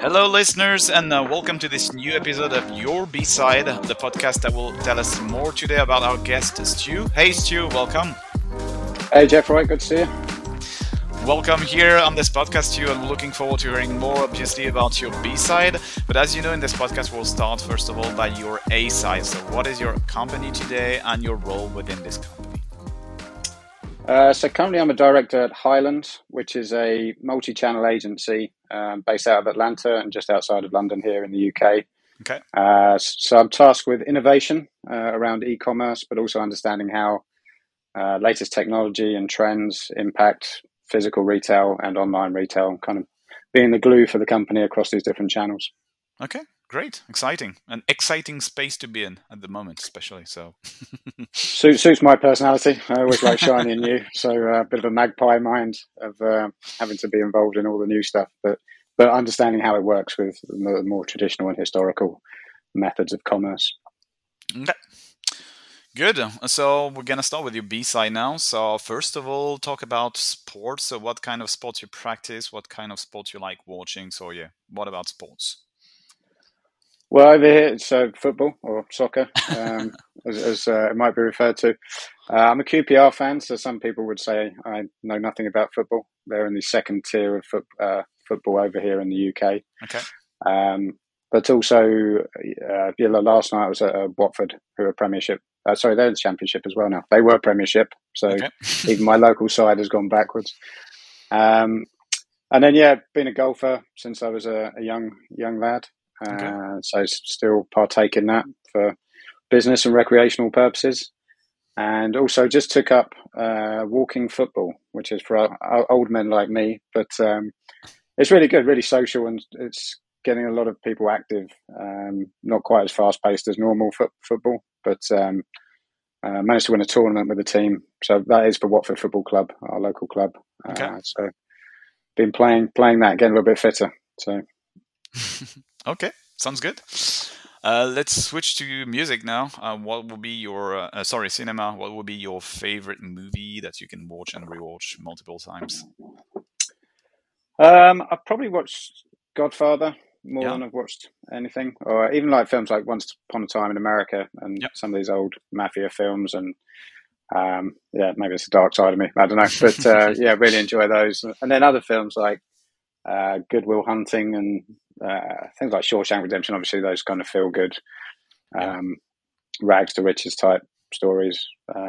Hello, listeners, and welcome to this new episode of Your B-Side, the podcast that will tell us more today about our guest, Stu. Hey, Stu, welcome. Hey, Jeff, right, good to see you. Welcome here on this podcast, Stu, and we're looking forward to hearing more, obviously, about your B-side. But as you know, in this podcast, we'll start, first of all, by your A-side. So what is your company today and your role within this company? So currently I'm a director at Highland, which is a multi-channel agency based out of Atlanta and just outside of London here in the UK. Okay. So I'm tasked with innovation around e-commerce, but also understanding how latest technology and trends impact physical retail and online retail, kind of being the glue for the company across these different channels. Okay, great, exciting. An exciting space to be in at the moment, especially. So Suits my personality. I always like shiny and new, so a bit of a magpie mind of having to be involved in all the new stuff, but understanding how it works with the more traditional and historical methods of commerce. Okay. Good. So we're gonna start with your B side now. So first of all, talk about sports. So what kind of sports you practice? What kind of sports you like watching? So yeah, what about sports? Well, over here it's football or soccer, as it might be referred to. I'm a QPR fan, so some people would say I know nothing about football. They're in the second tier of football over here in the UK. Okay. But also, last night I was at Watford, who are Premiership. Sorry, they're in the Championship as well now. They were Premiership, so Okay. even my local side has gone backwards. And then, been a golfer since I was a young lad. Okay. So still partake in that for business and recreational purposes. And also just took up walking football, which is for old men like me. But it's really good, really social, and it's getting a lot of people active. Not quite as fast paced as normal football, but managed to win a tournament with the team. So that is for Watford Football Club, our local club. Okay. So been playing that, getting a little bit fitter. So Okay, sounds good. Let's switch to music now. What will be your cinema? What will be your favorite movie that you can watch and rewatch multiple times? I've probably watched Godfather more Yeah. than I've watched anything, or even like films like Once Upon a Time in America and Yep. some of these old mafia films. And maybe it's a dark side of me. I don't know, but really enjoy those. And then other films like Good Will Hunting and things like Shawshank Redemption. Obviously, those kind of feel good, rags to riches type stories.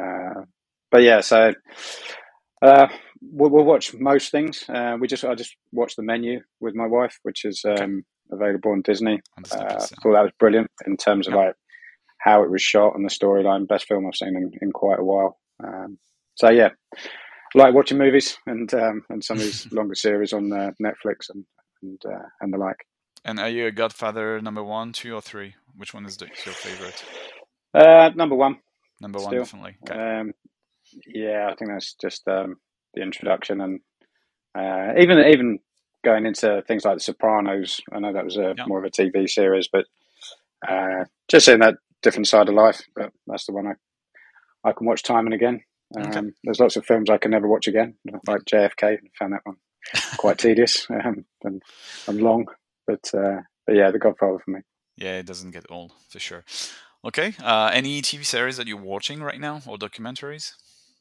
We'll watch most things. I just watched The Menu with my wife, which is available on Disney. On Disney I Plus, thought that was brilliant in terms of yeah. like how it was shot and the storyline. Best film I've seen in quite a while. I like watching movies and some of these longer series on Netflix and the like. And are you a Godfather number 1, 2, or 3? Which one is your favorite? Number one. Number 1, Still. definitely. Okay. I think that's just the introduction, and even going into things like The Sopranos. I know that was more of a TV series, but just seeing that different side of life. But that's the one I can watch time and again. There's lots of films I can never watch again, like JFK. I found that one quite tedious and long. But The Godfather for me. Yeah, it doesn't get old for sure. Okay. Any TV series that you're watching right now or documentaries?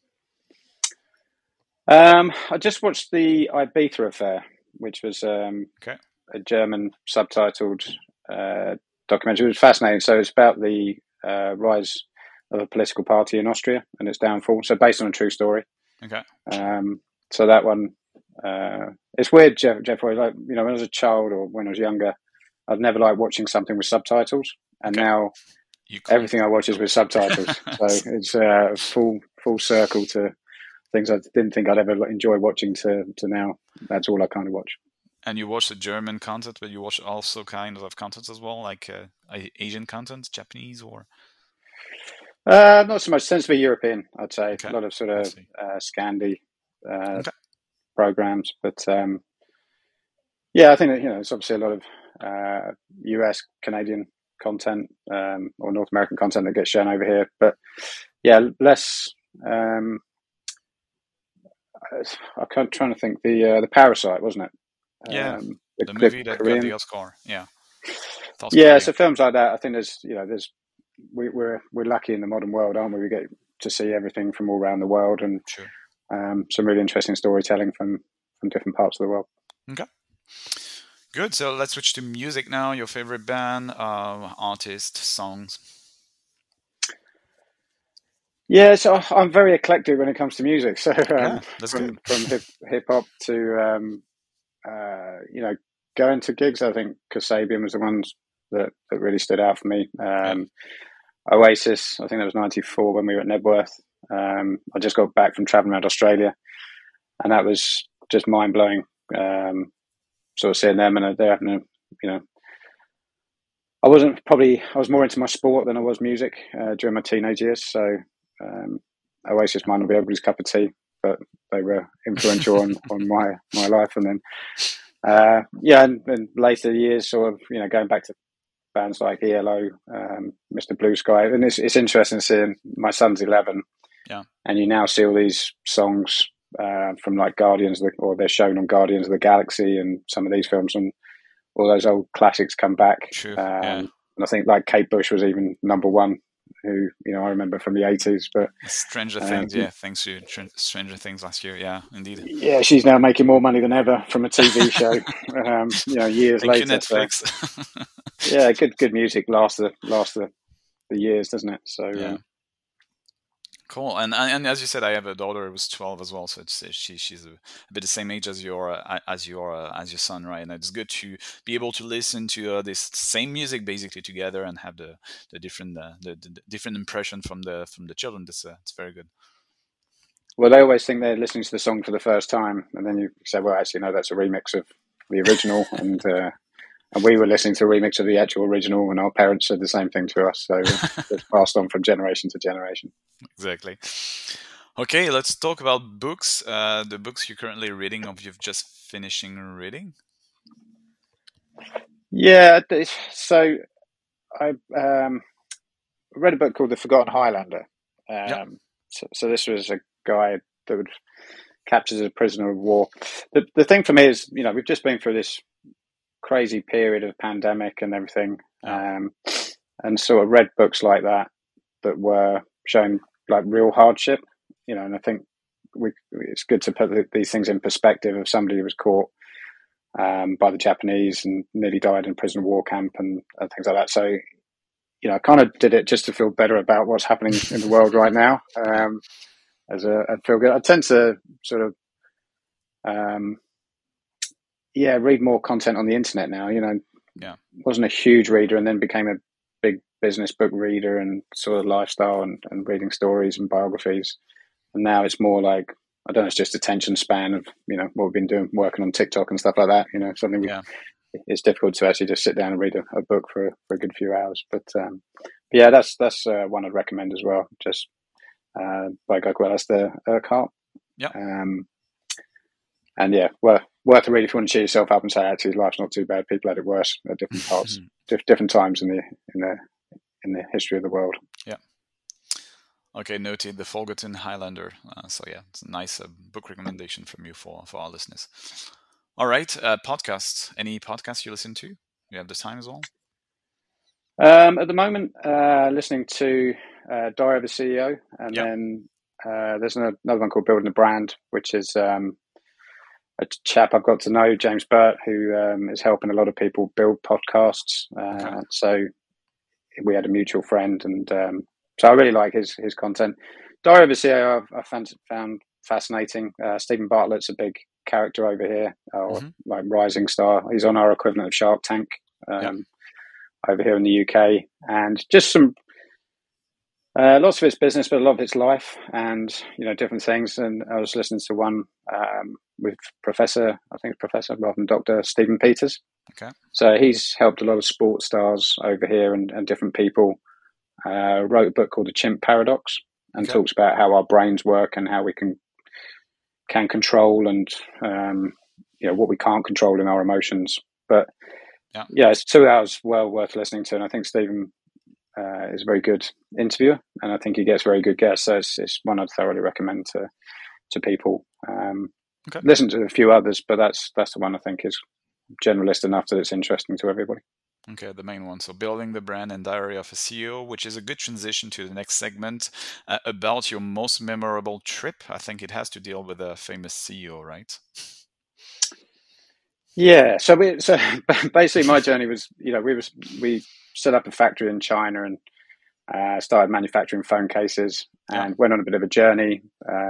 I just watched the Ibiza Affair, which was a German subtitled documentary. It was fascinating. So it's about the rise of a political party in Austria and its downfall. So based on a true story. Okay. So that one, it's weird, Jeff. Like, when I was a child or when I was younger, I've never liked watching something with subtitles, and now everything I watch is with subtitles. So it's a full circle to things I didn't think I'd ever enjoy watching to now. That's all I kind of watch. And you watch the German content, but you watch also kind of content as well, like Asian content, Japanese or? Not so much. Tends to be European, I'd say. Okay. A lot of sort of Scandi programs, but I think that, it's obviously a lot of US, Canadian content or North American content that gets shown over here. But less. I'm trying to think. The Parasite, wasn't it? The the movie that got the Korean. Oscar. Yeah. South Yeah, Korea. so films like that, I think we're lucky in the modern world, aren't we? We get to see everything from all around the world, and Sure. some really interesting storytelling from different parts of the world. Okay. Good. So let's switch to music now. Your favorite band, artist, songs. Yeah, so I'm very eclectic when it comes to music. So Yeah, that's good. from hip hop to going to gigs, I think Kasabian was the ones that really stood out for me. Yeah. Oasis, I think that was '94 when we were at Nebworth. I just got back from traveling around Australia, and that was just mind blowing. Sort of seeing them, and they're having I was more into my sport than I was music during my teenage years. So Oasis might not be everybody's cup of tea, but they were influential on my life. And then and then later years, sort of going back to bands like ELO, Mr. Blue Sky, and it's interesting seeing my son's 11, and you now see all these songs from like or they're shown on Guardians of the Galaxy and some of these films, and all those old classics come back. True. And I think like Kate Bush was even number one, who I remember from the '80s. But Stranger Things, thanks to Stranger Things last year, yeah, indeed. Yeah, she's now making more money than ever from a TV show. Years Thank later. you, Netflix. So, yeah, good music lasts the years, doesn't it? So yeah. Cool, and as you said, I have a daughter who's 12 as well, so she's a bit the same age as your son, right? And it's good to be able to listen to this same music basically together and have the different the different impression from the children. It's very good. Well, they always think they're listening to the song for the first time, and then you say, "Well, actually, no, that's a remix of the original," and we were listening to a remix of the actual original, and our parents said the same thing to us. So it's passed on from generation to generation. Exactly. Okay, let's talk about books. The books you're currently reading, or you've just finishing reading. Yeah, so I read a book called The Forgotten Highlander. So this was a guy that would captured as a prisoner of war. The thing for me is, we've just been through this crazy period of pandemic and everything, and sort of read books like that were showing like real hardship, and I think it's good to put these things in perspective of somebody who was caught by the Japanese and nearly died in a prisoner of war camp and things like that. So, I kind of did it just to feel better about what's happening in the world right now. As a feel good, I tend to sort of read more content on the internet now. Wasn't a huge reader and then became a big business book reader and sort of lifestyle and reading stories and biographies. And now it's more like, I don't know, it's just attention span of, what we've been doing, working on TikTok and stuff like that. Something it's difficult to actually just sit down and read a book for a good few hours. But yeah, that's one I'd recommend as well. Just by a guy called Alistair Urquhart. Yeah. And yeah, worth a read if you want to cheer yourself up and say, actually, life's not too bad. People had it worse at different parts, different times in the history of the world. Yeah. Okay, noted. The Forgotten Highlander. So yeah, it's a nice book recommendation from you for our listeners. All right, podcasts. Any podcasts you listen to? You have the time as well? At the moment, listening to Diary of a CEO, and then there's another one called Building a Brand, which is a chap I've got to know, James Burt, who is helping a lot of people build podcasts. So we had a mutual friend, and so I really like his content. Diary of a CEO I found fascinating. Stephen Bartlett's a big character over here, like rising star. He's on our equivalent of Shark Tank over here in the UK, and just some lots of it's business, but a lot of it's life and different things. And I was listening to one with Professor rather than Dr. Stephen Peters. Okay. So he's helped a lot of sports stars over here and different people. Wrote a book called The Chimp Paradox and talks about how our brains work and how we can control and what we can't control in our emotions. But it's 2 hours well worth listening to, and I think Stephen is a very good interviewer, and I think he gets very good guests. So it's one I'd thoroughly recommend to people. Listen to a few others, but that's the one I think is generalist enough that it's interesting to everybody. Okay, the main one. So building the brand and diary of a CEO, which is a good transition to the next segment about your most memorable trip. I think it has to deal with a famous CEO, right? Yeah. So basically my journey was, we set up a factory in China and started manufacturing phone cases Yeah. and went on a bit of a journey.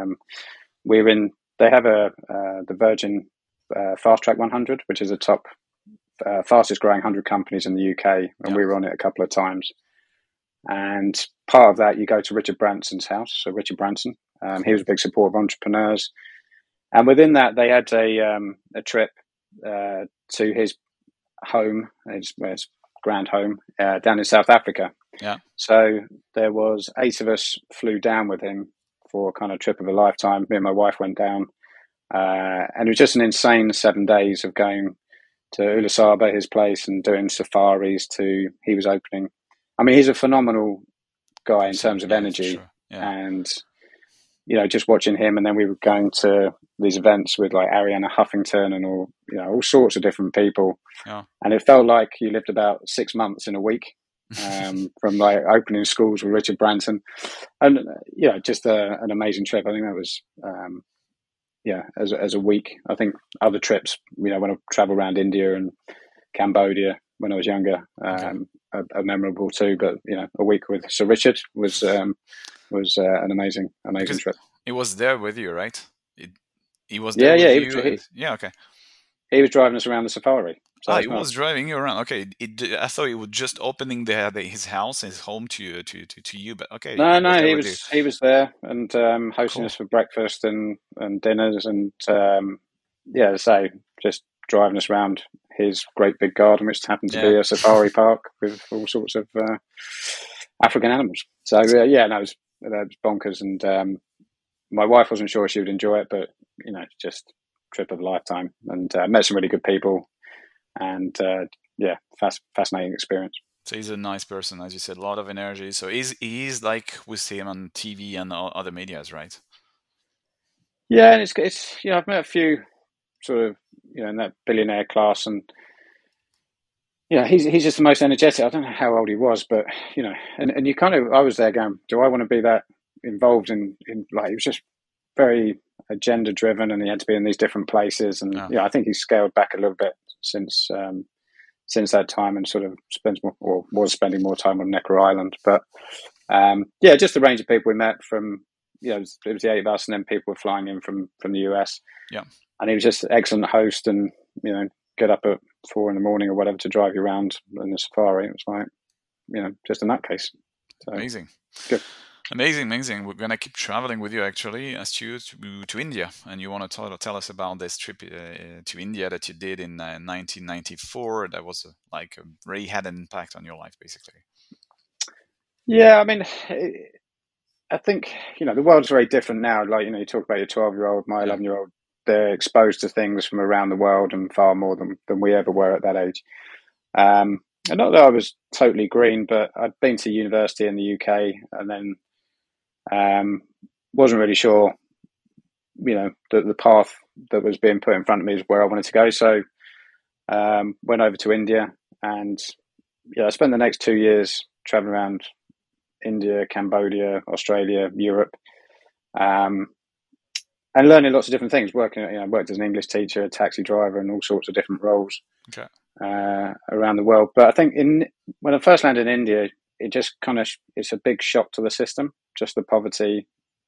We were in. They have the Virgin Fast Track 100, which is a top fastest growing 100 companies in the UK, and Yeah. we were on it a couple of times. And part of that, you go to Richard Branson's house. So Richard Branson, he was a big supporter of entrepreneurs, and within that, they had a trip to his home, his grand home down in South Africa. Yeah. So there was 8 of us flew down with him for a kind of trip of a lifetime. Me and my wife went down, and it was just an insane 7 days of going to Ulusaba, his place, and doing safaris. He was opening. I mean, he's a phenomenal guy in terms of energy, sure. Yeah. and just watching him. And then we were going to these events with like Arianna Huffington and all sorts of different people. Yeah. And it felt like you lived about 6 months in a week. From like opening schools with Richard Branson, and just an amazing trip. I think that was as a week. I think other trips, when I travel around India and Cambodia when I was younger, are memorable too. But a week with Sir Richard was an amazing Because trip. He was there with you, right? He was Yeah, there yeah. with you. Yeah, okay. He was driving us around the safari. So He was driving you around. Okay, I thought he was just opening his house, his home to you. But okay, No, he he was there and hosting Cool. us for breakfast and dinners and so just driving us around his great big garden, which happened to be a safari park with all sorts of African animals. So it was bonkers. And my wife wasn't sure she would enjoy it, but just trip of a lifetime, and met some really good people, and fascinating experience. So he's a nice person, as you said, a lot of energy. So he's like we see him on TV and other medias, right? Yeah, and it's I've met a few sort of in that billionaire class, and he's just the most energetic. I don't know how old he was, but and you kind of, I was there going, do I want to be that involved in like, it was just very agenda driven, and he had to be in these different places, and I think he's scaled back a little bit since that time, and sort of was spending more time on Necker Island. But just the range of people we met from, it was the 8 of us, and then people were flying in from the US. Yeah. And he was just an excellent host, and get up at 4 a.m. or whatever to drive you around in the safari. It was like, just a nutcase. So, amazing. Good. Amazing. We're gonna keep traveling with you actually, as you to India, and you want to tell us about this trip to India that you did in 1994. That was really had an impact on your life, basically. Yeah, I mean, I think the world's very different now. Like you talk about your 12-year-old, my 11-year-old. They're exposed to things from around the world and far more than we ever were at that age. And not that I was totally green, but I'd been to university in the UK, and then wasn't really sure, the path that was being put in front of me is where I wanted to go. So went over to India, and I spent the next 2 years traveling around India, Cambodia, Australia, Europe, and learning lots of different things. Worked as an English teacher, a taxi driver, and all sorts of different roles around the world. But I think when I first landed in India, it just it's a big shock to the system, just the poverty,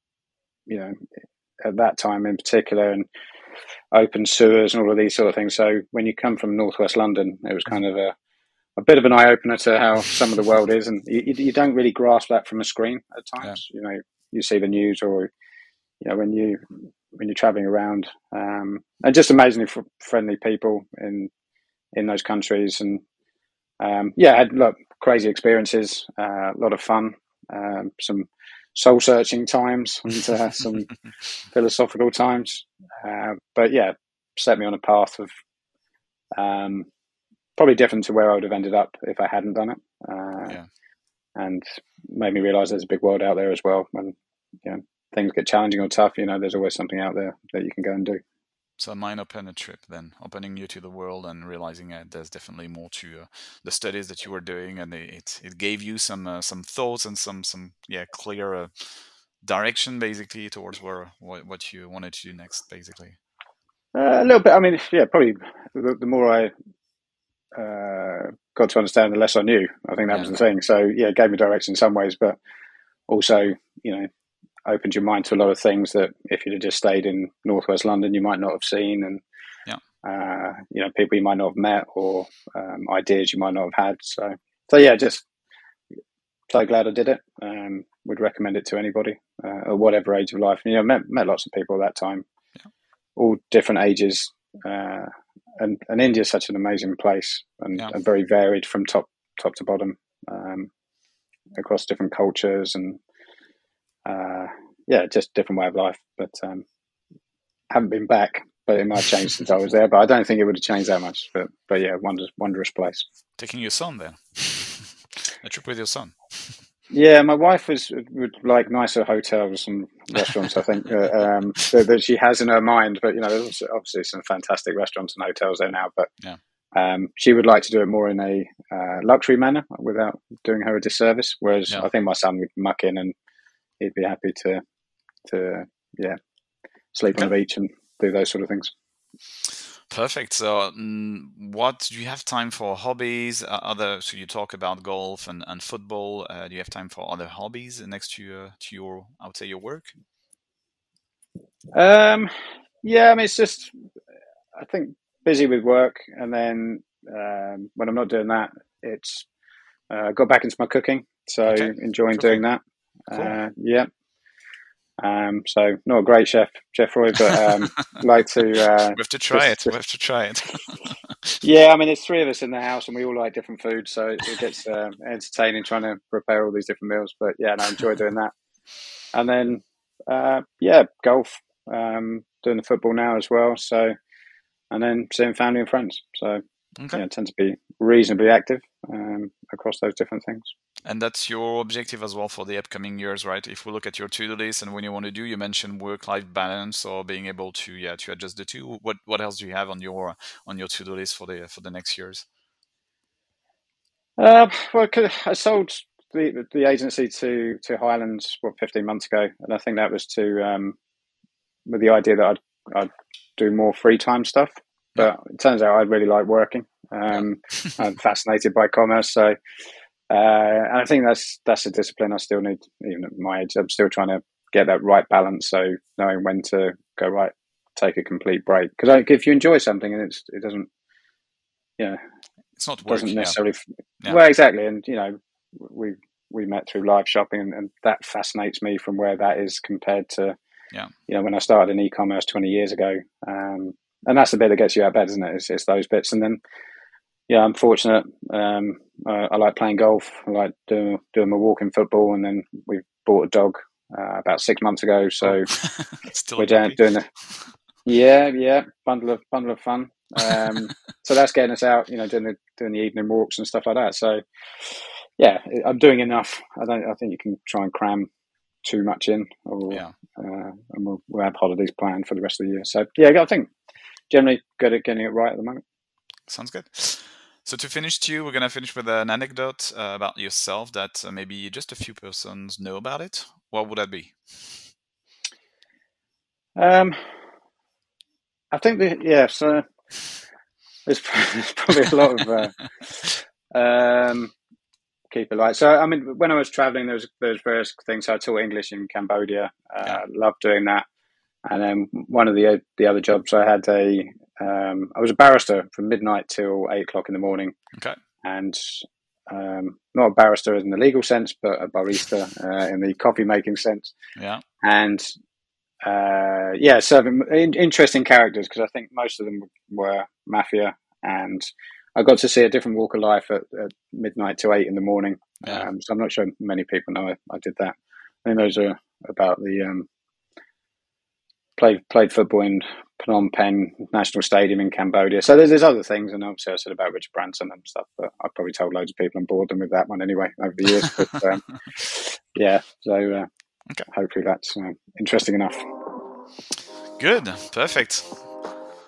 at that time in particular, and open sewers and all of these sort of things. So when you come from Northwest London, it was kind of a bit of an eye opener to how some of the world is, and you don't really grasp that from a screen at times. Yeah. You see the news, or when you're traveling around, and just amazingly friendly people in those countries, and I had crazy experiences, a lot of fun, some soul searching times, and some philosophical times, but set me on a path of probably different to where I would have ended up if I hadn't done it, and made me realise there's a big world out there as well. When things get challenging or tough, there's always something out there that you can go and do. So a mind-opener trip then, opening you to the world and realizing that there's definitely more to the studies that you were doing, and it gave you some thoughts and some clear direction basically towards what you wanted to do next, basically. A little bit. I mean, yeah, probably the more I got to understand, the less I knew. I think that was Yeah, the thing. So yeah, it gave me direction in some ways, but also, opened your mind to a lot of things that if you'd have just stayed in northwest London, you might not have seen, and yeah, people you might not have met, or ideas you might not have had. So yeah, just so glad I did it. Would recommend it to anybody at whatever age of life. Met lots of people at that time, yeah, all different ages. And India is such an amazing place and very varied from top to bottom, across different cultures and just different way of life. But haven't been back, but it might have changed since I was there. But I don't think it would have changed that much. But yeah, wondrous place. Taking your son then, a trip with your son. Yeah, my wife would like nicer hotels and restaurants. I think that she has in her mind. But there's obviously some fantastic restaurants and hotels there now. But she would like to do it more in a luxury manner without doing her a disservice. Whereas I think my son would muck in and he'd be happy to sleep on the beach and do those sort of things. Perfect. So, what do you have time for hobbies? So you talk about golf and football. Do you have time for other hobbies next to your, I would say, your work? Yeah, I mean, it's just, I think, busy with work, and then when I'm not doing that, it's got back into my cooking, so enjoying doing that. Cool. Yeah. So not a great chef, Roy, but like to. We have to try it. We have to try it. Yeah, I mean, there's three of us in the house, and we all like different food, so it gets entertaining trying to prepare all these different meals. But yeah, I enjoy doing that. And then golf, doing the football now as well. So, and then seeing family and friends. So I tend to be reasonably active across those different things. And that's your objective as well for the upcoming years, right? If we look at your to-do list and when you want to do, you mentioned work-life balance or being able to adjust the two. What else do you have on your to-do list for the next years? Well, I sold the agency to Highlands 15 months ago, and I think that was to with the idea that I'd do more free time stuff. But it turns out I really like working. I'm fascinated by commerce, so. And I think that's a discipline I still need, even at my age. I'm still trying to get that right balance. So knowing when to go, right, take a complete break. Because if you enjoy something and it doesn't, it's not work, doesn't necessarily. Well, exactly. And we met through live shopping, and that fascinates me from where that is compared to, when I started in e-commerce 20 years ago. And that's the bit that gets you out of bed, isn't it? It's those bits, and then. Yeah, I'm fortunate. I like playing golf. I like doing my walk in football, and then we bought a dog about 6 months ago. So we're doing bundle of fun. So that's getting us out, doing the evening walks and stuff like that. So yeah, I'm doing enough. I think you can try and cram too much in, and we'll have holidays planned for the rest of the year. So yeah, I think generally good at getting it right at the moment. Sounds good. So to finish, we're going to finish with an anecdote about yourself that maybe just a few persons know about it. What would that be? I think so there's probably a lot of keep it light. So I mean, when I was traveling, there was various things. So I taught English in Cambodia. Loved doing that. And then one of the other jobs I had I was a barrister from midnight till 8 o'clock in the morning. Okay. And not a barrister in the legal sense, but a barista in the coffee making sense. Yeah. And serving interesting characters, because I think most of them were mafia, and I got to see a different walk of life at midnight to 8 in the morning. So I'm not sure many people know I did that. I think those are about the played football in Phnom Penh National Stadium in Cambodia. So there's other things, and obviously I said about Richard Branson and stuff, but I've probably told loads of people and bored them with that one anyway over the years. But hopefully that's interesting enough. Good, perfect.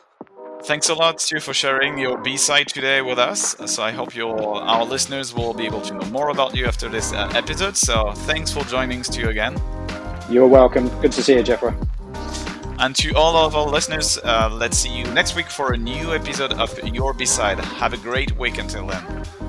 thanks a lot, Stu, for sharing your B-side today with us. So I hope our listeners will be able to know more about you after this episode. So thanks for joining, Stu, again. You're welcome. Good to see you, Jeffrey. And to all of our listeners, let's see you next week for a new episode of Your B-Side. Have a great week until then.